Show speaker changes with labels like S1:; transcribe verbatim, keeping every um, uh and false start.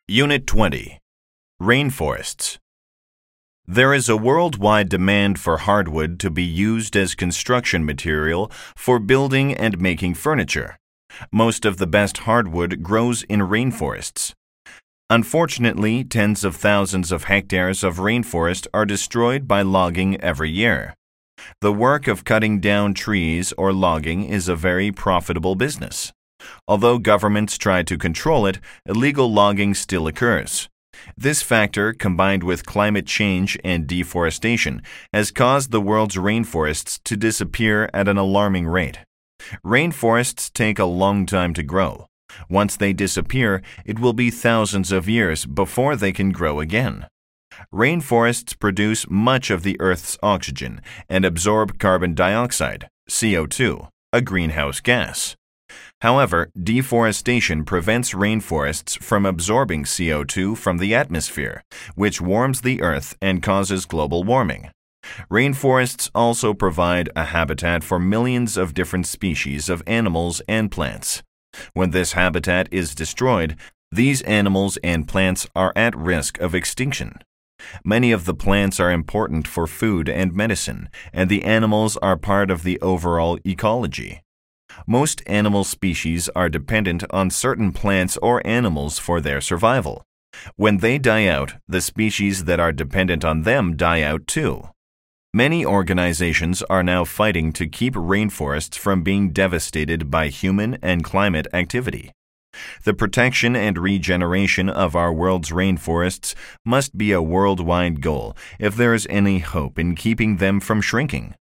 S1: Unit twenty. Rainforests. There is a worldwide demand for hardwood to be used as construction material for building and making furniture. Most of the best hardwood grows in rainforests. Unfortunately, tens of thousands of hectares of rainforest are destroyed by logging every year. The work of cutting down trees or logging is a very profitable business. Although governments try to control it, illegal logging still occurs. This factor, combined with climate change and deforestation, has caused the world's rainforests to disappear at an alarming rate. Rainforests take a long time to grow. Once they disappear, it will be thousands of years before they can grow again. Rainforests produce much of the Earth's oxygen and absorb carbon dioxide, C O two, a greenhouse gas. However, deforestation prevents rainforests from absorbing C O two from the atmosphere, which warms the Earth and causes global warming. Rainforests also provide a habitat for millions of different species of animals and plants. When this habitat is destroyed, these animals and plants are at risk of extinction. Many of the plants are important for food and medicine, and the animals are part of the overall ecology. Most animal species are dependent on certain plants or animals for their survival. When they die out, the species that are dependent on them die out too. Many organizations are now fighting to keep rainforests from being devastated by human and climate activity. The protection and regeneration of our world's rainforests must be a worldwide goal if there is any hope in keeping them from shrinking.